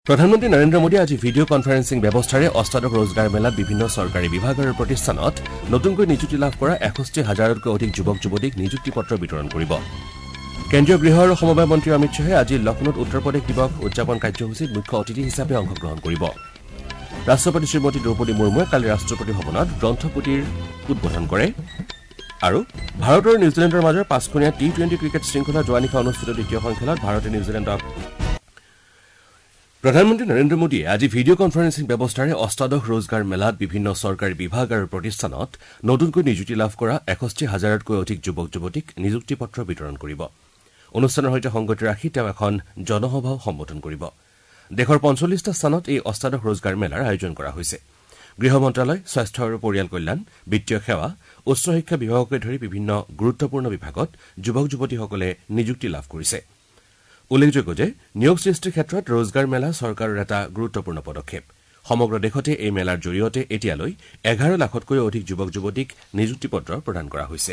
প্ৰধানমন্ত্ৰী নৰেন্দ্ৰ মোদীয়ে আজি ভিডিঅ' কনফাৰেন্সিং ব্যৱস্থাৰে অষ্টাদশ ৰোজগাৰ মেলাত বিভিন্ন চৰকাৰী বিভাগ আৰু প্ৰতিষ্ঠানত নতুনকৈ নিযুক্তি লাভ কৰা ৬১,০০০তকৈ অধিক যুৱক যুৱতীক নিযুক্তি পত্ৰ বিতৰণ কৰিব। কেন্দ্ৰীয় গৃহ আৰু সমবায় মন্ত্ৰী অমিত শ্বাহে আজি লক্ষ্ণৌত উত্তৰ প্ৰদেশ দিৱস উদযাপন কাৰ্যসূচীত মুখ্য অতিথি হিচাপে অংশগ্ৰহণ কৰিব। ৰাষ্ট্ৰপতি শ্ৰীমতী দ্ৰৌপদী মুৰ্মুৱে কালি ৰাষ্ট্ৰপতি ভৱনত গ্ৰন্থপুথিৰ উদ্বোধন কৰে আৰু ভাৰত আৰু নিউজিলেণ্ডৰ মাজৰ ৫খনীয়া টি-২০ ক্ৰিকেট শৃংখলা যোৱা নিশা অনুষ্ঠিত দ্বিতীয়খন খেলত ভাৰতে নিউজিলেণ্ডক প্ৰধানমন্ত্ৰী নৰেন্দ্ৰ মোদীয়ে আজি ভিডিঅ' কনফাৰেন্সিং ব্যৱস্থাৰে অষ্টাদশ ৰোজগাৰ মেলাত বিভিন্ন চৰকাৰী বিভাগ আৰু প্ৰতিষ্ঠানত নতুনকৈ নিযুক্তি লাভ কৰা ৬১,০০০তকৈ অধিক যুৱক যুৱতীক নিযুক্তি পত্ৰ বিতৰণ কৰিব। অনুষ্ঠানৰ সৈতে সংগতি ৰাখি তেওঁ এখন জনসভাও সম্বোধন কৰিব। দেশৰ ৪৫টা স্থানত এই অষ্টাদশ ৰোজগাৰ মেলাৰ আয়োজন কৰা হৈছে। গৃহ মন্ত্ৰালয়, স্বাস্থ্য আৰু পৰিয়াল কল্যাণ, বিত্তীয় সেৱা, উচ্চ শিক্ষা বিভাগকে ধৰি বিভিন্ন গুৰুত্বপূৰ্ণ বিভাগত যুৱক যুৱতীসকলে নিযুক্তি লাভ কৰিছে। উল্লেখযোগ্য যে নিয়োগ সৃষ্টিৰ ক্ষেত্ৰত ৰোজগাৰ মেলা চৰকাৰৰ এটা গুৰুত্বপূৰ্ণ পদক্ষেপ। সমগ্ৰ দেশতে এই মেলাৰ জৰিয়তে এতিয়ালৈ ১১ লাখতকৈও অধিক যুৱক যুৱতীক নিযুক্তি পত্ৰ প্ৰদান কৰা হৈছে।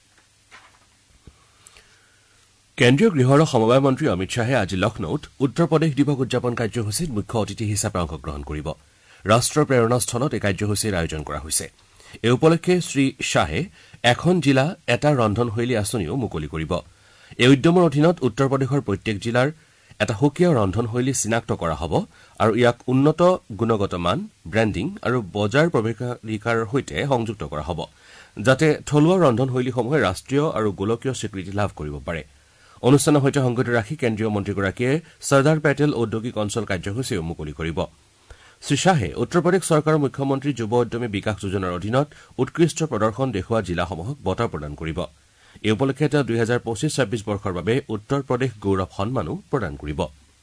কেন্দ্ৰীয় গৃহ আৰু সমবায় মন্ত্ৰী অমিত শ্বাহে আজি লক্ষ্ণৌত উত্তৰ প্ৰদেশ দিৱস উদযাপন কাৰ্যসূচীত মুখ্য অতিথি হিচাপে অংশগ্ৰহণ কৰিব। ৰাষ্ট্ৰৰ প্ৰেৰণাস্থলত এই কাৰ্যসূচীৰ আয়োজন কৰা হৈছে। এই উপলক্ষে শ্ৰীশ্বাহে এখন জিলা এটা ৰন্ধনশৈলী আঁচনিও মুকলি কৰিব। এই উদ্যমৰ অধীনত উত্তৰ প্ৰদেশৰ প্ৰত্যেক জিলাৰ এটা সুকীয়া ৰন্ধনশৈলী চিনাক্ত কৰা হ'ব আৰু ইয়াক উন্নত গুণগত মান, ব্ৰেণ্ডিং আৰু বজাৰ প্ৰৱেশাধিকাৰৰ সৈতে সংযুক্ত কৰা হ'ব, যাতে থলুৱা ৰন্ধনশৈলীসমূহে ৰাষ্ট্ৰীয় আৰু গোলকীয় স্বীকৃতি লাভ কৰিব পাৰে। অনুষ্ঠানৰ সৈতে সংগতি ৰাখি কেন্দ্ৰীয় মন্ত্ৰীগৰাকীয়ে চৰ্দাৰ পেটেল ঔদ্যোগিক অঞ্চল কাৰ্যসূচীও মুকলি কৰিব। শ্ৰীশ্বাহে উত্তৰ প্ৰদেশ চৰকাৰৰ মুখ্যমন্ত্ৰী যুৱ উদ্যমী বিকাশ যোজনাৰ অধীনত উৎকৃষ্ট প্ৰদৰ্শন দেখুওৱা জিলাসমূহক বঁটা প্ৰদান কৰিব। এই উপলক্ষে তেওঁ ২০২৫-২৬ বৰ্ষৰ বাবে উত্তৰ প্ৰদেশ গৌৰৱ সন্মানো প্ৰদান কৰিব।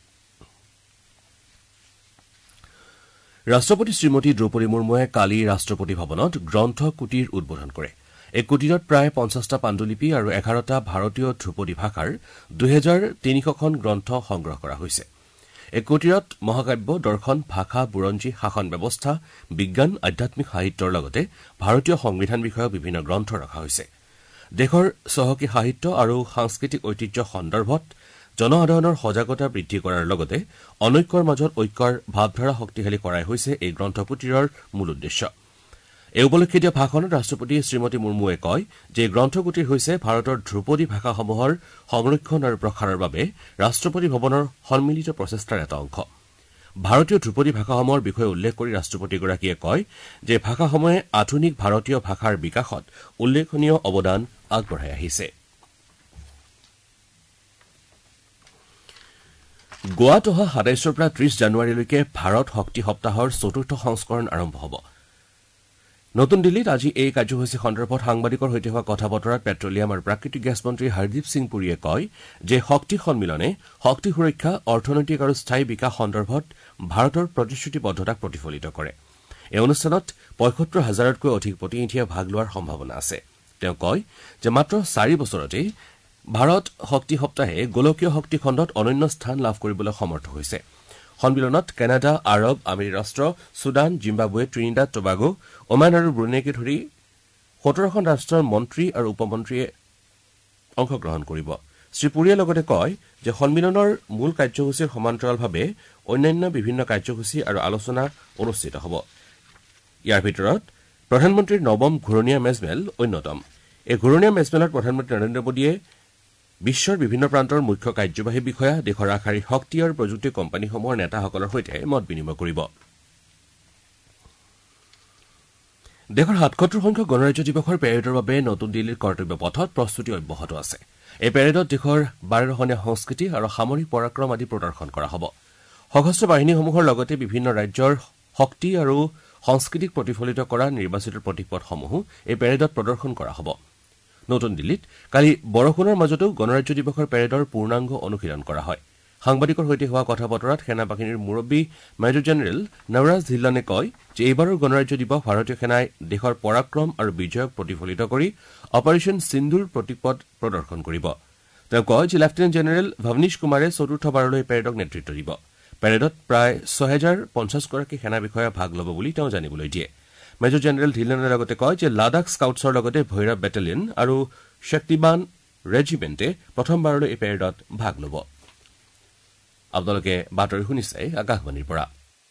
ৰাষ্ট্ৰপতি শ্ৰীমতী দ্ৰৌপদী মুৰ্মুৱে কালি ৰাষ্ট্ৰপতি ভৱনত গ্ৰন্থ কুটীৰ উদ্বোধন কৰে। এই কুটীৰত প্ৰায় ৫০টা পাণ্ডুলিপি আৰু ১১টা ভাৰতীয় ধ্ৰুপদী ভাষাৰ ২৩০০খন গ্ৰন্থ সংগ্ৰহ কৰা হৈছে। এই কুটীৰত মহাকাব্য, দৰ্শন, ভাষা, বুৰঞ্জী, শাসন ব্যৱস্থা, বিজ্ঞান, আধ্যাত্মিক সাহিত্যৰ লগতে ভাৰতীয় সংবিধান বিষয়ক বিভিন্ন গ্ৰন্থ ৰখা হৈছে। দেশৰ চহকী সাহিত্য আৰু সাংস্কৃতিক ঐতিহ্য সন্দৰ্ভত জনসাধাৰণৰ সজাগতা বৃদ্ধি কৰাৰ লগতে অনৈক্যৰ মাজত ঐক্যৰ ভাৱধাৰা শক্তিশালী কৰাই হৈছে এই গ্ৰন্থপুথিৰৰ মূল উদ্দেশ্য। এই উপলক্ষে দিয়া ভাষণত ৰাষ্ট্ৰপতি শ্ৰীমতী মুৰ্মুৱে কয় যে গ্ৰন্থকুটীৰ হৈছে ভাৰতৰ ধ্ৰুপদী ভাষাসমূহৰ সংৰক্ষণ আৰু প্ৰসাৰৰ বাবে ৰাষ্ট্ৰপতি ভৱনৰ সন্মিলিত প্ৰচেষ্টাৰ এটা অংশ। ভাৰতীয় ধ্ৰুপদী ভাষাসমূহৰ বিষয়ে উল্লেখ কৰি ৰাষ্ট্ৰপতিগৰাকীয়ে কয় যে ভাষাসমূহে আধুনিক ভাৰতীয় ভাষাৰ বিকাশত উল্লেখনীয় অৱদান আগবঢ়াই আহিছে। গোৱাত অহা ২৭ৰ পৰা ৩০ জানুৱাৰীলৈকে ভাৰত শক্তি সপ্তাহৰ ৪ৰ্থ সংস্কৰণ আৰম্ভ হ'ব। নতুন দিল্লীত আজি এই কাৰ্যসূচী সন্দৰ্ভত সাংবাদিকৰ সৈতে হোৱা কথা বতৰাত পেট্ৰলিয়াম আৰু প্ৰাকৃতিক গেছ মন্ত্ৰী হৰদীপ সিং পুৰীয়ে কয় যে শক্তি সন্মিলনে শক্তি সুৰক্ষা, অৰ্থনৈতিক আৰু স্থায়ী বিকাশ সন্দৰ্ভত ভাৰতৰ প্ৰতিশ্ৰুতিবদ্ধতাক প্ৰতিফলিত কৰে। এই অনুষ্ঠানত ৭৫,০০০তকৈ অধিক প্ৰতিনিধিয়ে ভাগ লোৱাৰ সম্ভাৱনা আছে। তেওঁ কয় যে মাত্ৰ ৪ বছৰতেই ভাৰত শক্তি সপ্তাহে গোলকীয় শক্তি খণ্ডত অনন্য স্থান লাভ কৰিবলৈ সমৰ্থ হৈছে। সন্মিলনত কানাডা, আৰৱ আমিৰি ৰাষ্ট্ৰ, Sudan, Zimbabwe, Trinidad Tobago, Oman আৰু ব্ৰুনেইকে ধৰি ১৭খন ৰাষ্ট্ৰৰ মন্ত্ৰী আৰু উপমন্ত্ৰীয়ে অংশগ্ৰহণ কৰিব। শ্ৰীপুৰীয়ে লগতে কয় যে সন্মিলনৰ মূল কাৰ্যসূচীৰ সমান্তৰালভাৱে অন্যান্য বিভিন্ন কাৰ্যসূচী আৰু আলোচনা অনুষ্ঠিত হ'ব। ইয়াৰ ভিতৰত প্ৰধানমন্ত্ৰীৰ নৱম ঘূৰণীয়া মেজমেল অন্যতম। এই ঘূৰণীয়া মেজমেলত প্ৰধানমন্ত্ৰী নৰেন্দ্ৰ মোদীয়ে বিশ্বৰ বিভিন্ন প্ৰান্তৰ মুখ্য কাৰ্যবাহী বিষয়া, দেশৰ আগশাৰীৰ শক্তি আৰু প্ৰযুক্তি কোম্পানীসমূহৰ নেতাসকলৰ সৈতে মত বিনিময় কৰিব। দেশৰ ৭৭ সংখ্যক গণৰাজ্য দিৱসৰ পেৰেডৰ বাবে নতুন দিল্লীৰ কৰ্তব্য পথত প্ৰস্তুতি অব্যাহত আছে। এই পেৰেডত দেশৰ ১২ৰহণীয়া সংস্কৃতি আৰু সামৰিক পৰাক্ৰম আদি প্ৰদৰ্শন কৰা হ'ব। সশস্ত্ৰ বাহিনীসমূহৰ লগতে বিভিন্ন ৰাজ্যৰ শক্তি আৰু সংস্কৃতিক প্ৰতিফলিত কৰা নিৰ্বাচিত প্ৰতীকপটসমূহো এই পেৰেডত প্ৰদৰ্শন কৰা হ'ব। নতুন দিল্লীত কালি বৰষুণৰ মাজতো গণৰাজ্য দিৱসৰ পেৰেডৰ পূৰ্ণাংগ অনুশীলন কৰা হয়। সাংবাদিকৰ সৈতে হোৱা কথা বতৰাত সেনা বাহিনীৰ মুৰব্বী মেজৰ জেনেৰেল নৱৰাজ ধিল্লনে কয় যে এইবাৰৰ গণৰাজ্য দিৱস ভাৰতীয় সেনাই দেশৰ পৰাক্ৰম আৰু বিজয়ক প্ৰতিফলিত কৰি অপাৰেশ্যন সিন্ধুৰ প্ৰতীকপট প্ৰদৰ্শন কৰিব। তেওঁ কয় যে লেফটেনেণ্ট জেনেৰেল ভৱনীশ কুমাৰে ৪ৰ্থবাৰলৈ পেৰেডক নেতৃত্ব দিব। পেৰেডত প্ৰায় ৬,০৫০গৰাকী সেনা বিষয়া ভাগ ল'ব বুলি তেওঁ জানিবলৈ দিয়ে। মেজৰ জেনেৰেল ধিল্লনে লগতে কয় যে লাডাখ স্কাউটছৰ লগতে ভৈৰৱ বেটেলিয়ন আৰু শক্তিবান ৰেজিমেণ্টে প্ৰথমবাৰলৈ এই পেৰেডত ভাগ ল'ব। আপোনালোকে বাতৰি শুনিছে আকাশবাণীৰ পৰা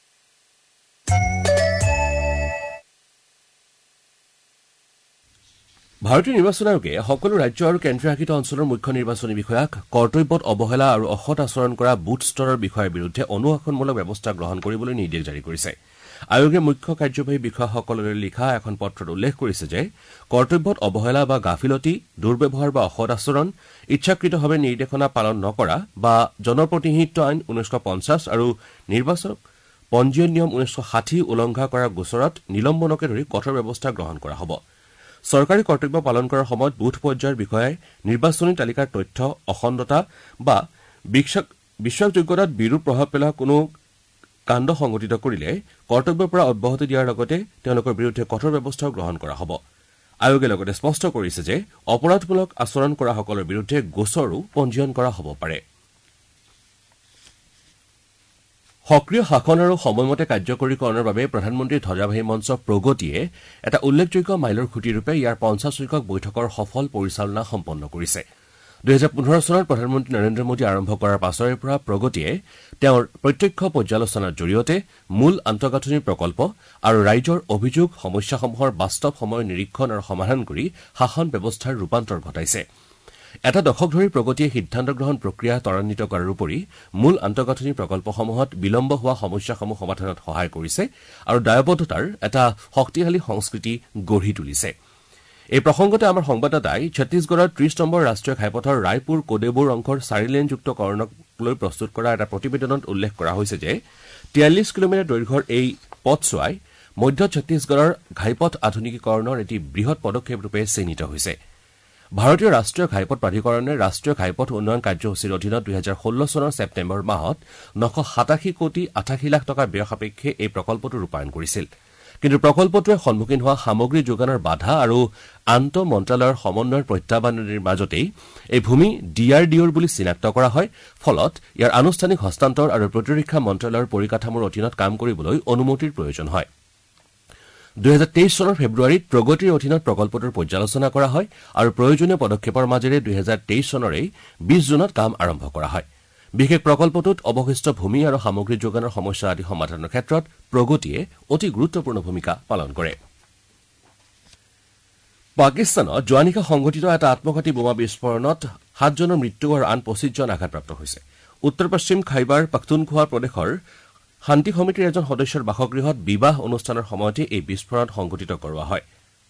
ভাৰতীয় নিৰ্বাচন আয়োগে সকলো ৰাজ্য আৰু কেন্দ্ৰীয় শাসিত অঞ্চলৰ মুখ্য নিৰ্বাচনী বিষয়াক কৰ্তব্যত অৱহেলা আৰু অসৎ আচৰণ কৰা বুথ স্তৰৰ বিষয়াৰ বিৰুদ্ধে অনুশাসনমূলক ব্যৱস্থা গ্ৰহণ কৰিবলৈ নিৰ্দেশ জাৰি কৰিছে আয়োগে মুখ্য কাৰ্যবাহী বিষয়াসকললৈ লিখা এখন পত্ৰত উল্লেখ কৰিছে যে কৰ্তব্যত অৱহেলা বা গাফিলতি দুৰ্ব্যৱহাৰ বা অসৎ আচৰণ ইচ্ছাকৃতভাৱে নিৰ্দেশনা পালন নকৰা বা জনপ্ৰতিনিধিত্ব আইন 1950 আৰু নিৰ্বাচন পঞ্জীয়ন নিয়ম 1960 উলংঘা কৰা গোচৰত নিলম্বনকে ধৰি কঠোৰ ব্যৱস্থা গ্ৰহণ কৰা হ'ব চৰকাৰী কৰ্তব্য পালন কৰাৰ সময়ত বুথ পৰ্যায়ৰ বিষয়াই নিৰ্বাচনী তালিকাৰ তথ্য অখণ্ডতা বা বিশ্বাসযোগ্যতাত বিৰূপ প্ৰভাৱ পেলোৱা কোনো কাণ্ড সংঘটিত কৰিলে কৰ্তব্যৰ পৰা অব্যাহতি দিয়াৰ লগতে তেওঁলোকৰ বিৰুদ্ধে কঠোৰ ব্যৱস্থাও গ্ৰহণ কৰা হ'ব আয়োগে লগতে স্পষ্ট কৰিছে যে অপৰাধমূলক আচৰণ কৰাসকলৰ বিৰুদ্ধে গোচৰো পঞ্জীয়ন কৰা হ'ব পাৰে সক্ৰিয় শাসন আৰু সময়মতে কাৰ্যকৰীকৰণৰ বাবে প্ৰধানমন্ত্ৰী ধ্বজাবাহী মঞ্চ প্ৰগতিয়ে এটা উল্লেখযোগ্য মাইলৰ খুঁটিৰূপে ইয়াৰ 50 সংখ্যক বৈঠকৰ সফল পৰিচালনা সম্পন্ন কৰিছে 2015 চনত প্ৰধানমন্ত্ৰী নৰেন্দ্ৰ মোদী আৰম্ভ কৰাৰ পাছৰে পৰা প্ৰগতিয়ে তেওঁৰ প্ৰত্যক্ষ পৰ্যালোচনাৰ জৰিয়তে মূল আন্তঃগাঁথনি প্ৰকল্প আৰু ৰাইজৰ অভিযোগ সমস্যাসমূহৰ বাস্তৱ সময়ৰ নিৰীক্ষণ আৰু সমাধান কৰি শাসন ব্যৱস্থাৰ ৰূপান্তৰ ঘটাইছে এটা দশক ধৰি প্ৰগতিয়ে সিদ্ধান্ত গ্ৰহণ প্ৰক্ৰিয়া ত্বৰান্বিত কৰাৰ উপৰি মূল আন্তঃগাঁথনি প্ৰকল্পসমূহত বিলম্ব হোৱা সমস্যাসমূহ সমাধানত সহায় কৰিছে আৰু দায়বদ্ধতাৰ এটা শক্তিশালী সংস্কৃতি গঢ়ি তুলিছে এই প্ৰসংগতে আমাৰ সংবাদদাতাই ছত্তীশগড়ৰ 30 নম্বৰ ৰাষ্ট্ৰীয় ঘাইপথৰ ৰায়পুৰ কোডেবুৰ অংশৰ 4 লেনযুক্ত কৰণক লৈ প্ৰস্তুত কৰা এটা প্ৰতিবেদনত উল্লেখ কৰা হৈছে যে 43 কিলোমিটাৰ দৈৰ্ঘ্যৰ এই পথছোৱাই মধ্য ছত্তীশগড়ৰ ঘাইপথ আধুনিকীকৰণৰ এটি বৃহৎ পদক্ষেপ ৰূপে চিহ্নিত হৈছে ভাৰতীয় ৰাষ্ট্ৰীয় ঘাইপথ প্ৰাধিকৰণে ৰাষ্ট্ৰীয় ঘাইপথ উন্নয়ন কাৰ্যসূচীৰ অধীনত 2016 চনৰ ছেপ্টেম্বৰ মাহত 987 কোটি 88 লাখ টকা ব্যয় সাপেক্ষে এই প্ৰকল্পটো ৰূপায়ণ কৰিছিল কিন্তু প্ৰকল্পটোৱে সন্মুখীন হোৱা সামগ্ৰী যোগানৰ বাধা আৰু আন্তঃ মন্ত্ৰালয়ৰ সমন্বয়ৰ প্ৰত্যাহ্বানৰ মাজতেই এই ভূমি ডিআৰডিঅ'ৰ বুলি চিনাক্ত কৰা হয় ফলত ইয়াৰ আনুষ্ঠানিক হস্তান্তৰ আৰু প্ৰতিৰক্ষা মন্ত্ৰালয়ৰ পৰিকাঠামোৰ অধীনত কাম কৰিবলৈ অনুমতিৰ প্ৰয়োজন হয় 2023 চনৰ ফেব্ৰুৱাৰীত প্ৰগতিৰ অধীনত প্ৰকল্পটোৰ পৰ্যালোচনা কৰা হয় আৰু প্ৰয়োজনীয় পদক্ষেপৰ মাজেৰে 2023 চনৰেই 20 জুনত কাম আৰম্ভ কৰা হয় বিশেষ প্ৰকল্পটোত অৱশিষ্ট ভূমি আৰু সামগ্ৰী যোগানৰ সমস্যা আদি সমাধানৰ ক্ষেত্ৰত প্ৰগতিয়ে অতি গুৰুত্বপূৰ্ণ ভূমিকা পালন কৰে পাকিস্তানত যোৱা নিশা সংঘটিত এটা আত্মঘাতী বোমা বিস্ফোৰণত 7 জনৰ মৃত্যু আৰু আন 25 জন আঘাতপ্ৰাপ্ত হৈছে উত্তৰ পশ্চিম খাইবাৰ পাখতুনখোৱা প্ৰদেশৰ শান্তি সমিতিৰ এজন সদস্যৰ বাসগৃহত বিবাহ অনুষ্ঠানৰ সময়তে এই বিস্ফোৰণ সংঘটিত কৰোৱা হয়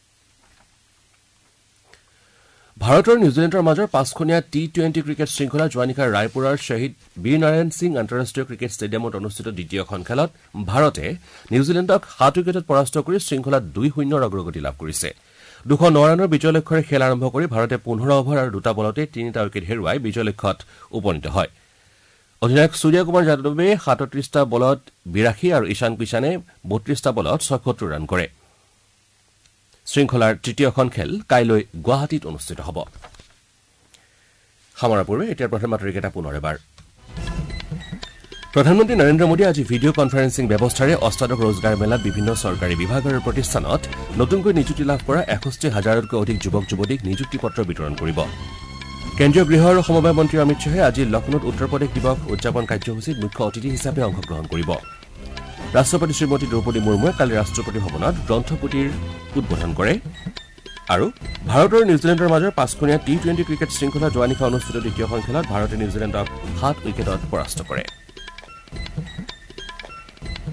ভাৰতৰ নিউজিলেণ্ডৰ মাজৰ 5খনীয়া টি20 ক্ৰিকেট শৃংখলা যোৱা নিশা ৰায়পুৰৰ শ্বহীদ বীৰ নাৰায়ণ সিং আন্তঃৰাষ্ট্ৰীয় ক্ৰিকেট ষ্টেডিয়ামত অনুষ্ঠিত দ্বিতীয়খন খেলত ভাৰতে নিউজিলেণ্ডক 7 উইকেটত পৰাস্ত কৰি শৃংখলাত 2-0 অগ্ৰগতি লাভ কৰিছে 209 ৰানৰ বিজয় লক্ষ্যৰে খেল আৰম্ভ কৰি ভাৰতে 15 অভাৰ আৰু 2টা বলতে 3টা উইকেট হেৰুৱাই বিজয় লক্ষ্যত উপনীত হয় অধিনায়ক সূৰ্য কুমাৰ যাদৱে 37টা বলত 82 আৰু ঈশান কিষাণে 32টা বলত 76 ৰান কৰে শৃংখলাৰ তৃতীয়খন খেল কাইলৈ গুৱাহাটীত অনুষ্ঠিত হ'ব সামৰাৰ পূৰ্বে এতিয়া প্ৰথম বাতৰিকেইটা পুনৰ এবাৰ প্ৰধানমন্ত্ৰী নৰেন্দ্ৰ মোদীয়ে আজি ভিডিঅ' কনফাৰেন্সিং ব্যৱস্থাৰে অষ্টাদশ ৰোজগাৰ মেলাত বিভিন্ন চৰকাৰী বিভাগ আৰু প্ৰতিষ্ঠানত নতুনকৈ নিযুক্তি লাভ কৰা 61,000তকৈ অধিক যুৱক যুৱতীক নিযুক্তি পত্ৰ বিতৰণ কৰিব কেন্দ্ৰীয় গৃহ আৰু সমবায় মন্ত্ৰী অমিত শ্বাহে আজি লক্ষ্ণৌত উত্তৰ প্ৰদেশ দিৱস উদযাপন কাৰ্যসূচীত মুখ্য অতিথি হিচাপে অংশগ্ৰহণ কৰিব ৰাষ্ট্ৰপতি শ্ৰীমতী দ্ৰৌপদী মুৰ্মুৱে কালি ৰাষ্ট্ৰপতি ভৱনত গ্ৰন্থপুথিৰ উদ্বোধন কৰে আৰু ভাৰত আৰু নিউজিলেণ্ডৰ মাজৰ 5খনীয়া টি20 ক্ৰিকেট শৃংখলা যোৱা নিশা অনুষ্ঠিত দ্বিতীয়খন খেলত ভাৰতে নিউজিলেণ্ডক 7 উইকেটত পৰাস্ত কৰে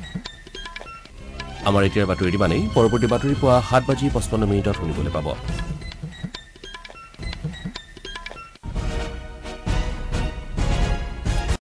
আমাৰ এতিয়াৰ বাতৰি ইমানেই পৰৱৰ্তী বাতৰি পুৱা 7:55 শুনিবলৈ পাব